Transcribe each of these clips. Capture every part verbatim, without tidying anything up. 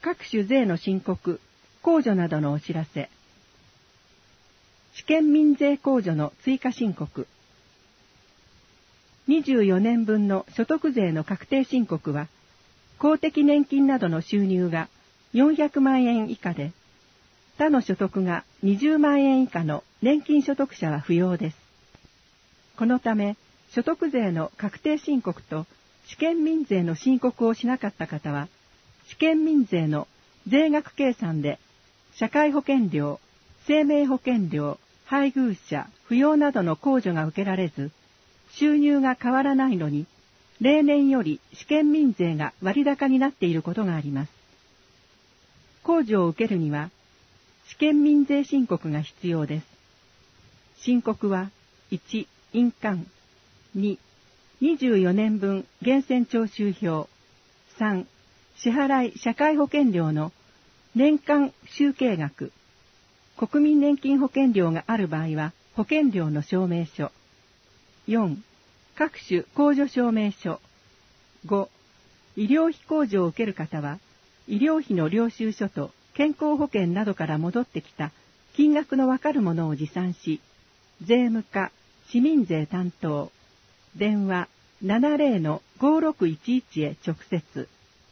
各種税の申告、控除などのお知らせ。試験民税控除の追加申告。にじゅうよねんぶんの所得税の確定申告は、公的年金などの収入がよんひゃくまんえん以下で、他の所得がにじゅうまんえん以下の年金所得者は不要です。このため、所得税の確定申告と試験民税の申告をしなかった方は、試験民税の税額計算で、社会保険料、生命保険料、配偶者、扶養などの控除が受けられず、収入が変わらないのに、例年より試験民税が割高になっていることがあります。控除を受けるには、試験民税申告が必要です。申告は、いち、印鑑、に、にじゅうよねんぶん源泉徴収票、さん、支払い社会保険料の年間集計額、国民年金保険料がある場合は保険料の証明書、よん、各種控除証明書、ご、医療費控除を受ける方は、医療費の領収書と健康保険などから戻ってきた金額のわかるものを持参し、税務課、市民税担当、電話 ななぜろのごろくいちいち へ直接。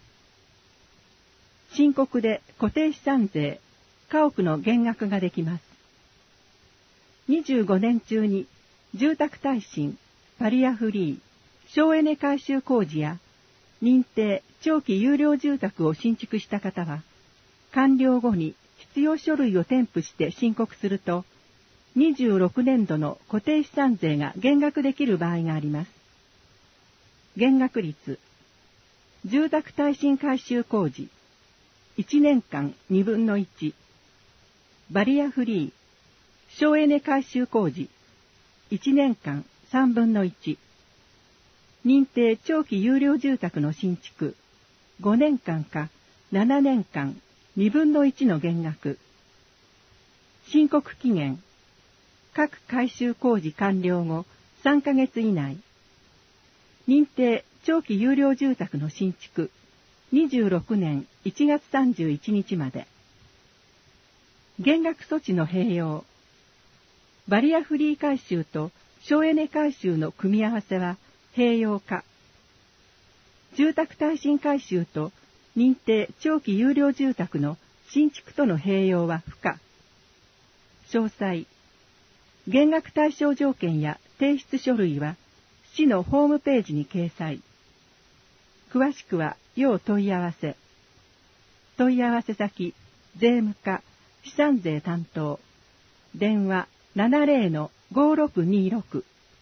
申告で固定資産税、家屋の減額ができます。にじゅうごねん中に住宅耐震、バリアフリー、省エネ改修工事や認定長期有料住宅を新築した方は、完了後に必要書類を添付して申告すると、にじゅうろくねんどの固定資産税が減額できる場合があります。減額率、住宅耐震改修工事、いちねんかんにぶんのいち、バリアフリー、省エネ改修工事、いちねんかんさんぶんのいち、認定長期有料住宅の新築、ごねんかんかななねんかんにぶんのいちの減額、申告期限、各改修工事完了後さんかげつ以内、認定長期有料住宅の新築、にじゅうろくねんいちがつさんじゅういちにちまで。減額措置の併用。バリアフリー改修と省エネ改修の組み合わせは併用か。住宅耐震改修と認定長期有料住宅の新築との併用は不可。詳細。減額対象条件や提出書類は市のホームページに掲載。詳しくは要問い合わせ。問い合わせ先、税務課、資産税担当。電話 ななぜろのごろくにろく。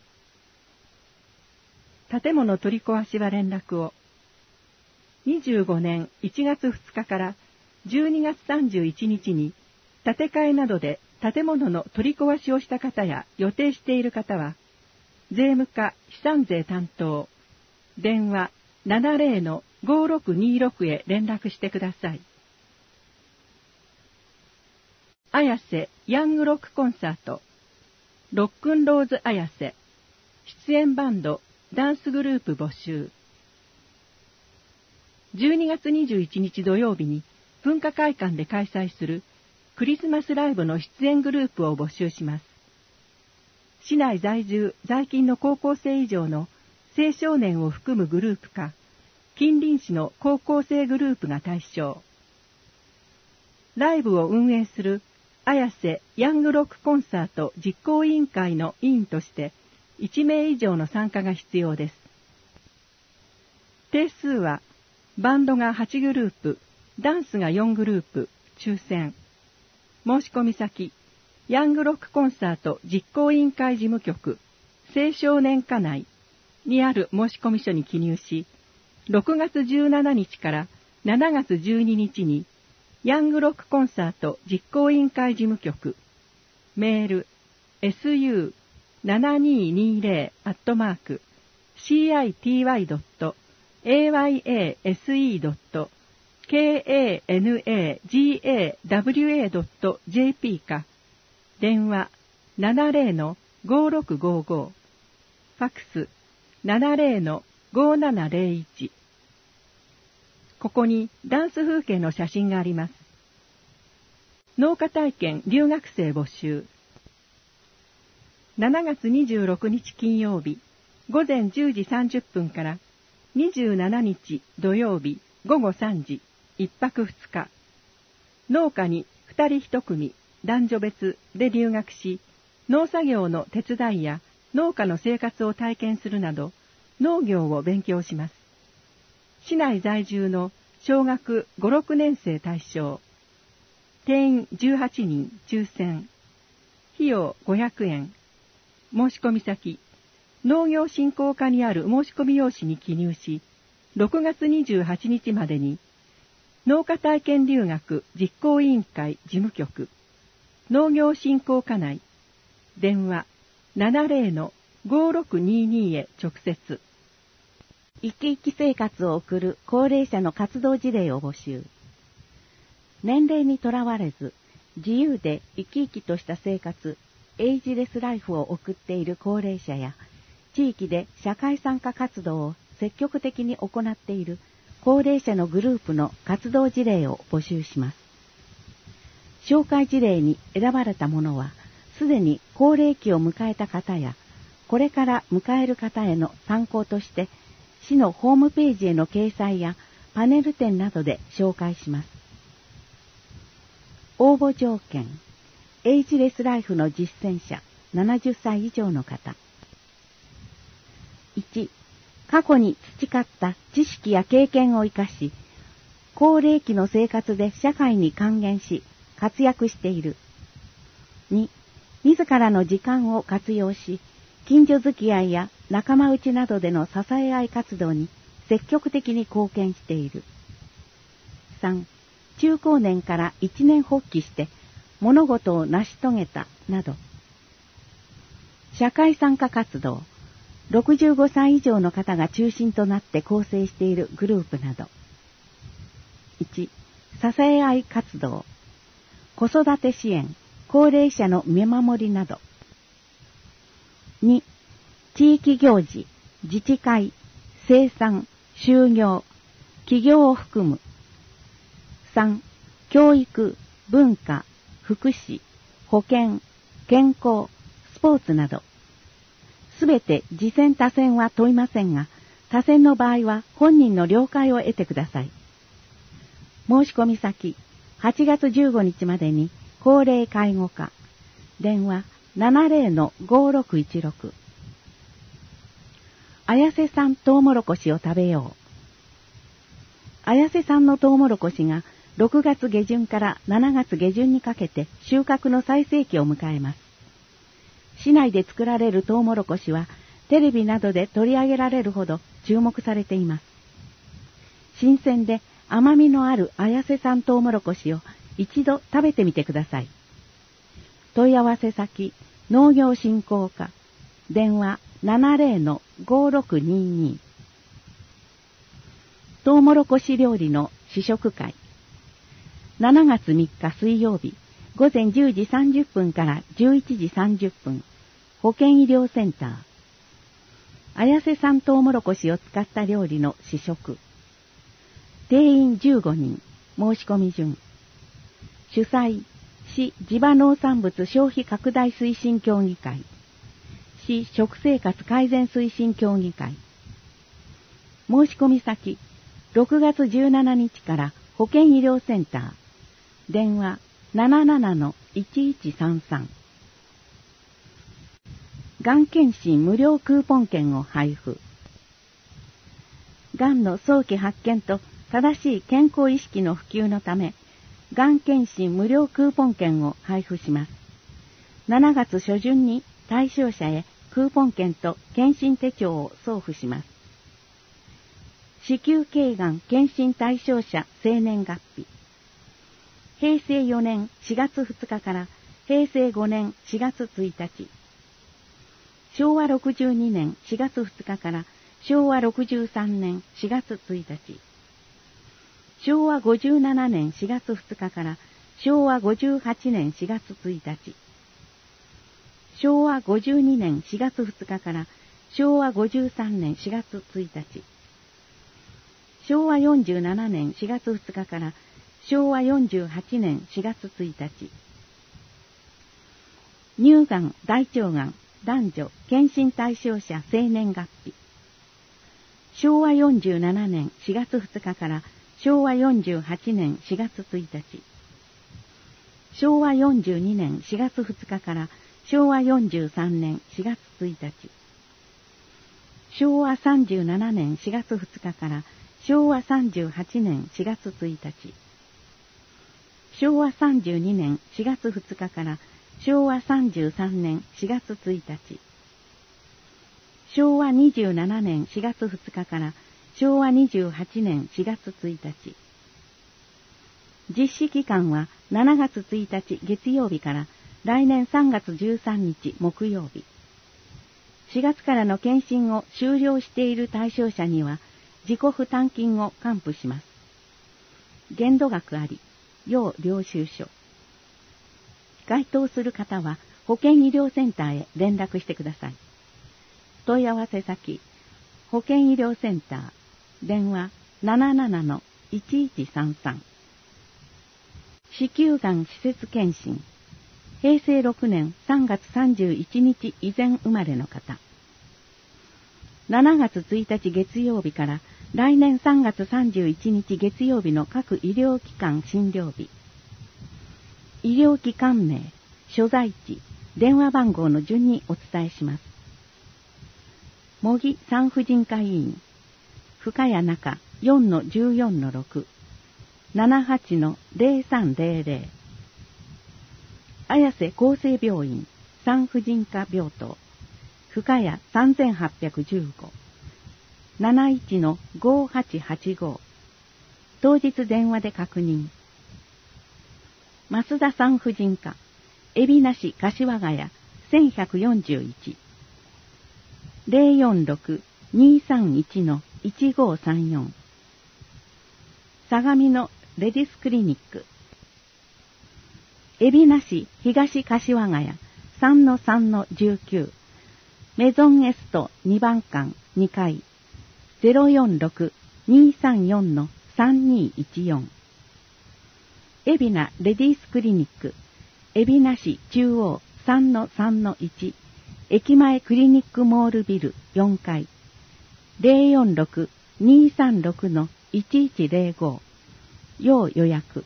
建物取り壊しは連絡を。にじゅうごねんいちがつふつかからじゅうにがつさんじゅういちにちに建て替えなどで建物の取り壊しをした方や予定している方は、税務課資産税担当、電話 ななぜろのごろくにろく へ連絡してください。綾瀬ヤングロックコンサート、ロックンローズ綾瀬、出演バンド、ダンスグループ募集。じゅうにがつにじゅういちにち土曜日に文化会館で開催するクリスマスライブの出演グループを募集します。市内在住在勤の高校生以上の青少年を含むグループか、近隣市の高校生グループが対象。ライブを運営する綾瀬ヤングロックコンサート実行委員会の委員としていちめい以上の参加が必要です。定数はバンドがはちグループ、ダンスがよんグループ、抽選。申し込み先、ヤングロックコンサート実行委員会事務局、青少年課内にある申込書に記入し、ろくがつじゅうしちにちからしちがつじゅうににちに、ヤングロックコンサート実行委員会事務局、メール、エスユーななにーにーぜろ アットマーク、シーアイティーワイドットエーワイエーエスイードットケーエーエヌエージーエーダブリューエードットジェーピー か、電話 ななぜろのごろくごご、ファクス ななぜろのごななぜろいち。 ここにダンス風景の写真があります。農家体験留学生募集。しちがつにじゅうろくにち金曜日、午前じゅうじさんじゅっぷんからにじゅうしちにち土曜日午後さんじ、いっぱくふつか。農家にふたりひとくみ、男女別で留学し、農作業の手伝いや農家の生活を体験するなど、農業を勉強します。市内在住の小学ご、ろくねん生対象。定員じゅうはちにん抽選。費用ごひゃくえん。申し込み先、農業振興課にある申し込み用紙に記入し、ろくがつにじゅうはちにちまでに、農家体験留学実行委員会事務局、農業振興課内、電話 ななぜろのごろくにに へ直接。 生き生き生活を送る高齢者の活動事例を募集。年齢にとらわれず、自由で生き生きとした生活、エイジレスライフを送っている高齢者や、地域で社会参加活動を積極的に行っている高齢者のグループの活動事例を募集します。紹介事例に選ばれたものは、すでに高齢期を迎えた方や、これから迎える方への参考として、市のホームページへの掲載やパネル展などで紹介します。応募条件、エイジレスライフの実践者、ななじゅっさい以上の方。いち、過去に培った知識や経験を生かし、高齢期の生活で社会に還元し、活躍している。に、自らの時間を活用し、近所付き合いや仲間内などでの支え合い活動に積極的に貢献している。さん、中高年から一年発起して物事を成し遂げたなど。社会参加活動、ろくじゅうごさい以上の方が中心となって構成しているグループなど。いち、支え合い活動、子育て支援、高齢者の見守りなど。に、地域行事、自治会、生産、就業、企業を含む。さん、教育、文化、福祉、保健、健康、スポーツなど。すべて次選他選は問いませんが、他選の場合は本人の了解を得てください。申し込み先、はちがつじゅうごにちまでに高齢介護課、電話 ななぜろのごろくいちろく。綾瀬産トウモロコシを食べよう。綾瀬産のトウモロコシがろくがつげじゅんからしちがつげじゅんにかけて収穫の最盛期を迎えます。市内で作られるトウモロコシはテレビなどで取り上げられるほど注目されています。新鮮で甘みのある綾瀬産トウモロコシを一度食べてみてください。問い合わせ先、農業振興課、電話 ななぜろのごろくにに。トウモロコシ料理の試食会。しちがつみっか水曜日、午前じゅうじさんじゅっぷんからじゅういちじさんじゅっぷん、保健医療センター。綾瀬産トウモロコシを使った料理の試食。定員じゅうごにん、申し込み順。主催、市地場農産物消費拡大推進協議会。市食生活改善推進協議会。申し込み先、ろくがつじゅうしちにちから保健医療センター。電話 ななななのいちいちさんさん。がん検診無料クーポン券を配布。がんの早期発見と正しい健康意識の普及のため、がん検診無料クーポン券を配布します。しちがつしょじゅんに対象者へクーポン券と検診手帳を送付します。子宮頸がん検診対象者生年月日。へいせいよねんしがつふつかからへいせいごねんしがつついたち。しょうわろくじゅうにねんしがつふつかからしょうわろくじゅうさんねんしがつついたち。しょうわごじゅうななねんしがつふつかからしょうわごじゅうはちねんしがつついたち。しょうわごじゅうにねんしがつふつかからしょうわごじゅうさんねんしがつついたち。 しょうわよんじゅうななねんしがつふつかからしょうわよんじゅうはちねんしがつついたち。乳がん、大腸がん、男女、検診対象者生年月日。しょうわよんじゅうななねんしがつふつかからしょうわよんじゅうはちねんしがつついたち。しょうわよんじゅうにねんしがつふつかからしょうわよんじゅうさんねんしがつついたち。しょうわさんじゅうななねんしがつふつかからしょうわさんじゅうはちねんしがつついたち。しょうわさんじゅうにねんしがつふつかからしょうわさんじゅうさんねんしがつついたち。しょうわにじゅうななねんしがつふつかからしょうわにじゅうはちねんしがつついたち。実施期間はしちがつついたち月曜日から来年さんがつじゅうさんにち木曜日。しがつからの検診を終了している対象者には自己負担金を還付します。限度額あり、要領収書。該当する方は保健医療センターへ連絡してください。問い合わせ先、保健医療センター、電話 ななななのいちいちさんさん。子宮がん施設検診、へいせいろくねんさんがつさんじゅういちにち以前生まれの方。しちがつついたち月曜日から来年さんがつさんじゅういちにち月曜日の各医療機関診療日。医療機関名、所在地、電話番号の順にお伝えします。模擬産婦人科医院、深谷中 よんのじゅうよんのろく、ななはちのぜろさんぜろぜろ。綾瀬厚生病院産婦人科病棟、深谷さんぜんはっぴゃくじゅうご、なないちのごはちはちご。当日電話で確認。増田産婦人科、海老名市柏ヶ谷せんひゃくよんじゅういち、ぜろよんろく にさんいちのいちごさんよん。相模のレディスクリニック、海老名市東柏ヶ谷 さんのさんのじゅうきゅう、メゾンエストにばんかんにかい ゼロよんろく にさんよんのさんにいちよん。海老名レディースクリニック、海老名市中央 さんのさんのいち、駅前クリニックモールビルよんかい ゼロよんろく にさんろくのいちいちぜろご。要予約。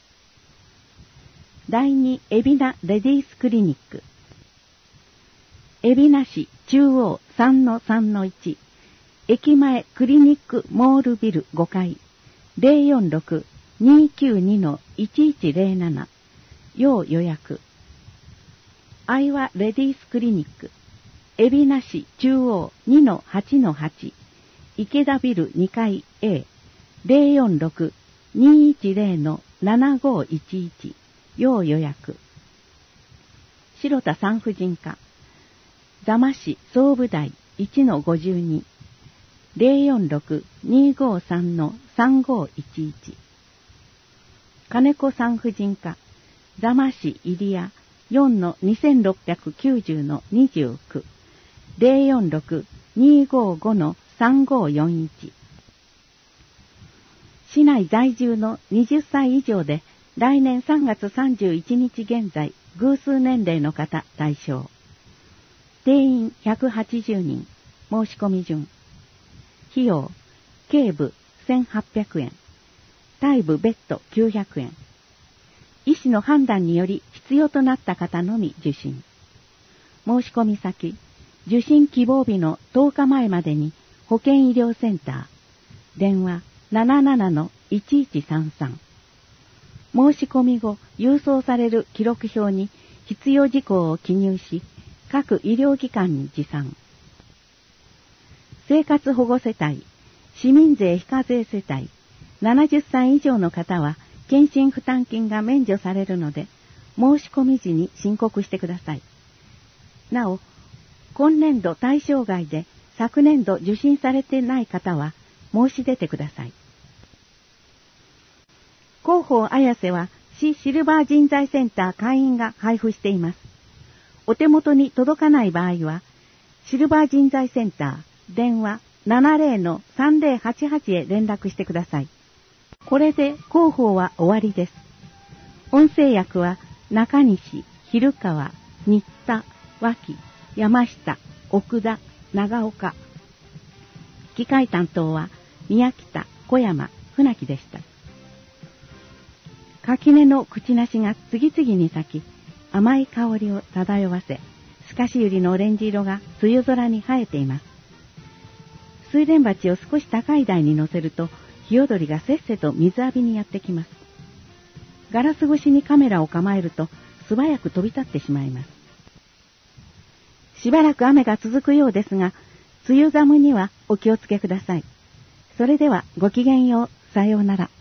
第二海老名レディースクリニック、海老名市中央 さんのさんのいち、駅前クリニックモールビルごかい ゼロよんろく にきゅうにのいちいちぜろなな。要予約。愛和レディースクリニック、海老名市中央 にのはちのはち、池田ビルにかい A、ゼロよんろく にいちぜろのななごいちいち。要予約。白田産婦人科、座間市総武台 いちのごじゅうに、ゼロよんろく にごさんのさんごいちいち。金子産婦人科、座間市入谷 よんのにせんろっぴゃくきゅうじゅうのにじゅうきゅう、ゼロよんろく にごごのさんごよんいち。市内在住のはたち以上で来年さんがつさんじゅういちにち現在偶数年齢の方対象。定員ひゃくはちじゅうにん。申し込み順。費用、頸部せんはっぴゃくえん、体部別途きゅうひゃくえん。医師の判断により必要となった方のみ受診。申し込み先、受診希望日のとおかまえまでに保健医療センター、電話 ななななのいちいちさんさん。申し込み後、郵送される記録表に必要事項を記入し、各医療機関に持参。生活保護世帯、市民税非課税世帯、ななじゅっさい以上の方は検診負担金が免除されるので、申し込み時に申告してください。なお、今年度対象外で昨年度受診されてない方は申し出てください。広報綾瀬は市シルバー人材センター会員が配布しています。お手元に届かない場合は、シルバー人材センター電話ななゼロのさんゼロはちはち へ連絡してください。これで広報は終わりです。音声訳は中西、昼川、新田、脇、山下、奥田、長岡。機械担当は宮北、小山、船木でした。垣根の口なしが次々に咲き、甘い香りを漂わせ、透かし百合のオレンジ色が梅雨空に映えています。水田鉢を少し高い台に乗せると、ヒヨドリがせっせと水浴びにやってきます。ガラス越しにカメラを構えると、素早く飛び立ってしまいます。しばらく雨が続くようですが、梅雨寒にはお気をつけください。それではごきげんよう、さようなら。